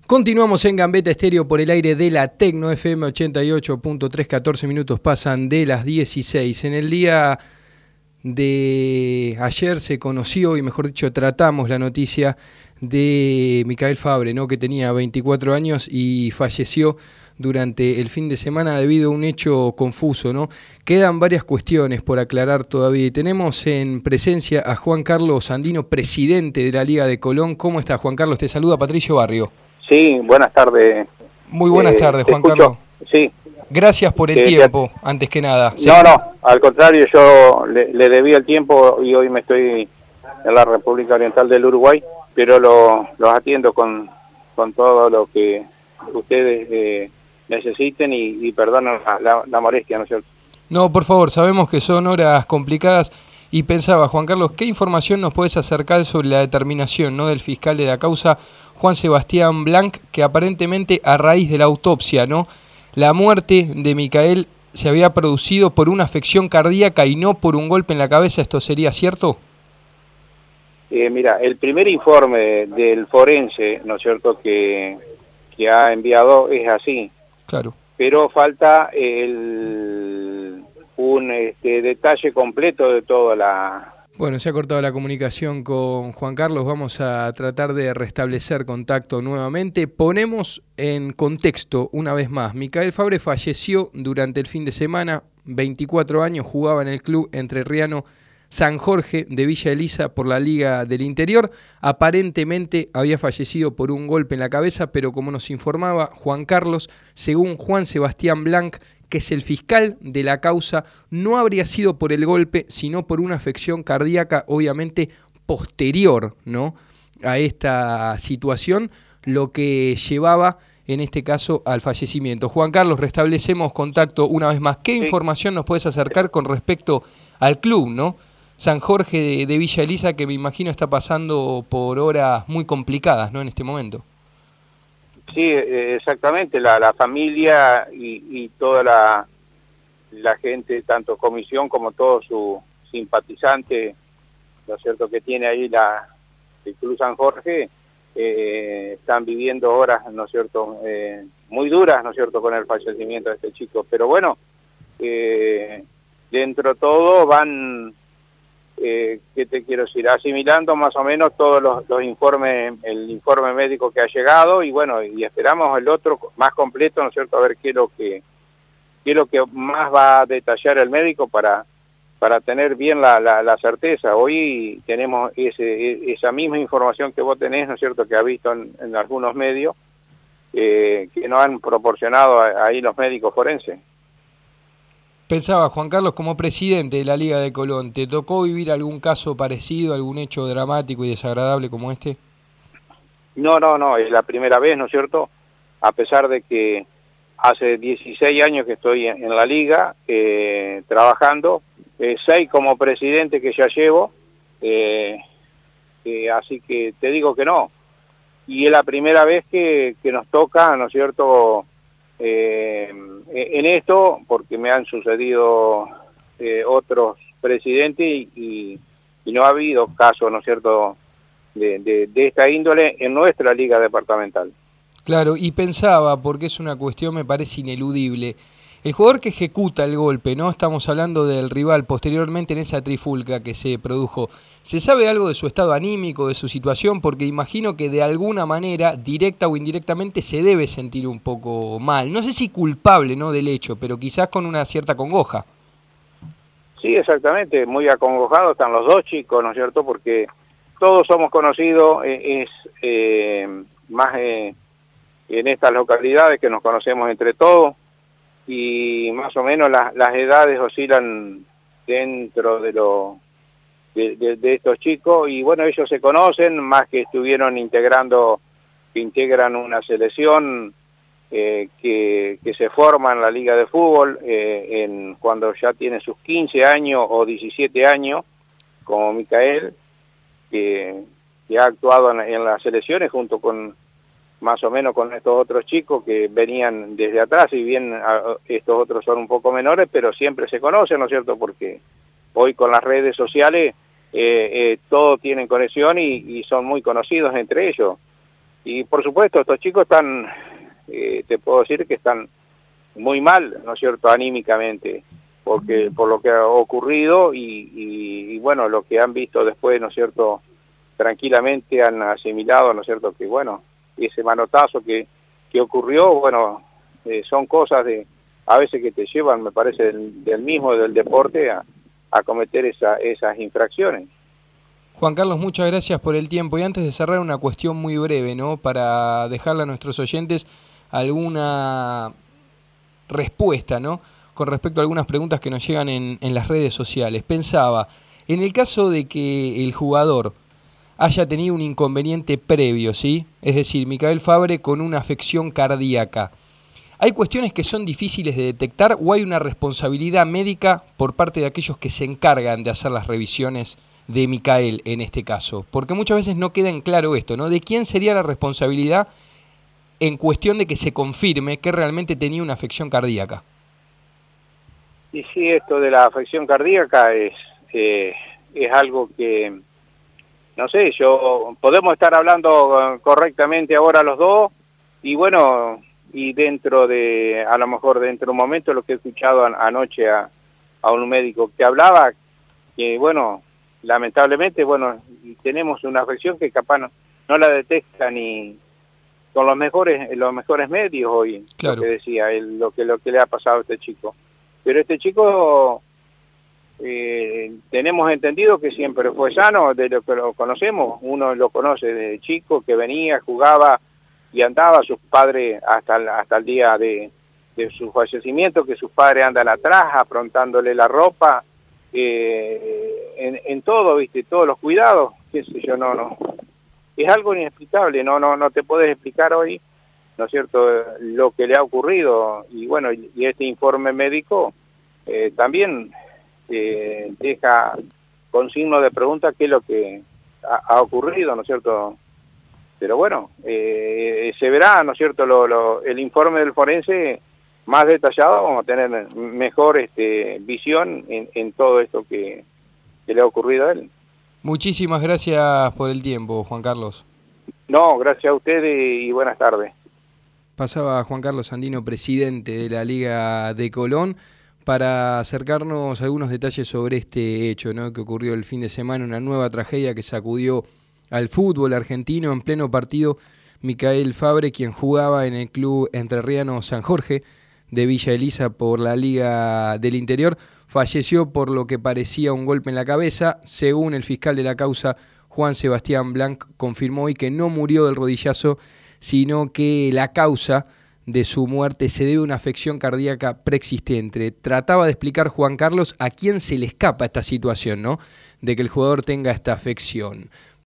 Continuamos en Gambetta Estéreo por el aire de la Tecno FM 88.3, 14 minutos pasan de las 16. En el día de ayer se conoció, y mejor dicho, tratamos la noticia de Micael Fabre, ¿no? Que tenía 24 años y falleció durante el fin de semana debido a un hecho confuso, ¿no? Quedan varias cuestiones por aclarar todavía y tenemos en presencia a Juan Carlos Andino, presidente de la Liga de Colón. ¿Cómo está, Juan Carlos? Te saluda Patricio Barrio. Sí, buenas tardes. Muy buenas tardes, Juan Carlos. Sí. Gracias por el tiempo, antes que nada. Sí. No, al contrario, yo le debía el tiempo y hoy me estoy en la República Oriental del Uruguay, pero los atiendo con todo lo que ustedes necesiten y perdonen la molestia, ¿no es cierto? No, por favor, sabemos que son horas complicadas y pensaba, Juan Carlos, ¿qué información nos puedes acercar sobre la determinación, ¿no?, del fiscal de la causa, Juan Sebastián Blanc, que aparentemente a raíz de la autopsia, ¿no?, la muerte de Micael se había producido por una afección cardíaca y no por un golpe en la cabeza? ¿Esto sería cierto? Mira, el primer informe del forense, ¿no es cierto?, que ha enviado es así. Claro. Pero falta un detalle completo de toda la... Bueno, se ha cortado la comunicación con Juan Carlos, vamos a tratar de restablecer contacto nuevamente. Ponemos en contexto una vez más, Micael Fabre falleció durante el fin de semana, 24 años, jugaba en el club entrerriano San Jorge de Villa Elisa por la Liga del Interior. Aparentemente había fallecido por un golpe en la cabeza, pero como nos informaba Juan Carlos, según Juan Sebastián Blanc, que es el fiscal de la causa, no habría sido por el golpe, sino por una afección cardíaca, obviamente posterior, ¿no?, a esta situación, lo que llevaba en este caso al fallecimiento. Juan Carlos, restablecemos contacto una vez más. ¿Qué información nos puedes acercar con respecto al club, ¿no?, San Jorge de Villa Elisa, que me imagino está pasando por horas muy complicadas, ¿no?, en este momento? Sí, exactamente, la familia y toda la gente, tanto comisión como todos sus simpatizantes, ¿no es cierto?, que tiene ahí el Club San Jorge, están viviendo horas, ¿no es cierto?, muy duras, ¿no es cierto?, con el fallecimiento de este chico. Pero bueno, dentro de todo van... ¿qué te quiero decir? Asimilando más o menos todos los informes, el informe médico que ha llegado y bueno, y esperamos el otro más completo, ¿no es cierto?, a ver qué es lo que más va a detallar el médico para tener bien la certeza. Hoy tenemos esa misma información que vos tenés, ¿no es cierto?, que ha visto en algunos medios, que nos han proporcionado ahí los médicos forenses. Pensaba, Juan Carlos, como presidente de la Liga de Colón, ¿te tocó vivir algún caso parecido, algún hecho dramático y desagradable como este? No, es la primera vez, ¿no es cierto? A pesar de que hace 16 años que estoy en la Liga, trabajando, 6 como presidente que ya llevo, así que te digo que no. Y es la primera vez que nos toca, ¿no es cierto?, en esto, porque me han sucedido otros presidentes y no ha habido casos, ¿no es cierto?, de esta índole en nuestra liga departamental. Claro, y pensaba, porque es una cuestión me parece ineludible, el jugador que ejecuta el golpe, ¿no?, estamos hablando del rival posteriormente en esa trifulca que se produjo, ¿se sabe algo de su estado anímico, de su situación? Porque imagino que de alguna manera, directa o indirectamente, se debe sentir un poco mal. No sé si culpable, ¿no?, del hecho, pero quizás con una cierta congoja. Sí, exactamente, muy acongojados están los dos chicos, ¿no es cierto?, porque todos somos conocidos, más en estas localidades que nos conocemos entre todos, y más o menos las edades oscilan dentro de estos chicos, y bueno, ellos se conocen, más que estuvieron integran una selección que se forma en la Liga de Fútbol cuando ya tiene sus 15 años o 17 años, como Micael, que ha actuado en las selecciones junto con más o menos con estos otros chicos que venían desde atrás, y bien estos otros son un poco menores, pero siempre se conocen, ¿no es cierto?, porque hoy con las redes sociales todos tienen conexión y son muy conocidos entre ellos. Y por supuesto, estos chicos están, te puedo decir que están muy mal, ¿no es cierto?, anímicamente, porque por lo que ha ocurrido y bueno, lo que han visto después, ¿no es cierto?, tranquilamente han asimilado, ¿no es cierto?, que bueno, ese manotazo que ocurrió, bueno, son cosas a veces que te llevan, me parece, del deporte a cometer esas infracciones. Juan Carlos, muchas gracias por el tiempo. Y antes de cerrar, una cuestión muy breve, ¿no?, para dejarle a nuestros oyentes alguna respuesta, ¿no?, con respecto a algunas preguntas que nos llegan en las redes sociales. Pensaba, en el caso de que el jugador haya tenido un inconveniente previo, ¿sí?, es decir, Micael Fabre con una afección cardíaca, ¿hay cuestiones que son difíciles de detectar o hay una responsabilidad médica por parte de aquellos que se encargan de hacer las revisiones de Micael en este caso? Porque muchas veces no queda en claro esto, ¿no?, de quién sería la responsabilidad en cuestión de que se confirme que realmente tenía una afección cardíaca. Y sí, esto de la afección cardíaca es algo que, no sé, podemos estar hablando correctamente ahora los dos, y bueno, y a lo mejor dentro de un momento, lo que he escuchado anoche a un médico que hablaba, que bueno, lamentablemente, bueno, tenemos una afección que capaz no la detecta ni con los mejores medios hoy, claro. Lo que decía lo que le ha pasado a este chico. Pero este chico, tenemos entendido que siempre fue sano, de lo que lo conocemos, uno lo conoce desde chico, que venía, jugaba y andaba, sus padres hasta el día de su fallecimiento, que sus padres andan atrás, aprontándole la ropa, en todo, ¿viste? Todos los cuidados, qué sé yo, no. Es algo inexplicable, no te puedes explicar hoy, ¿no es cierto?, lo que le ha ocurrido. Y bueno, y este informe médico también deja con signo de pregunta qué es lo que ha ocurrido, ¿no es cierto? Pero bueno, se verá, ¿no es cierto?, el informe del forense más detallado, vamos a tener mejor visión en todo esto que le ha ocurrido a él. Muchísimas gracias por el tiempo, Juan Carlos. No, gracias a ustedes y buenas tardes. Pasaba Juan Carlos Andino, presidente de la Liga de Colón, para acercarnos a algunos detalles sobre este hecho, ¿no?, que ocurrió el fin de semana, una nueva tragedia que sacudió al fútbol argentino. En pleno partido, Micael Fabre, quien jugaba en el club entrerriano San Jorge de Villa Elisa por la Liga del Interior, falleció por lo que parecía un golpe en la cabeza. Según el fiscal de la causa, Juan Sebastián Blanc, confirmó hoy que no murió del rodillazo, sino que la causa de su muerte se debe a una afección cardíaca preexistente. Trataba de explicar, Juan Carlos, a quién se le escapa esta situación, ¿no?, de que el jugador tenga esta afección.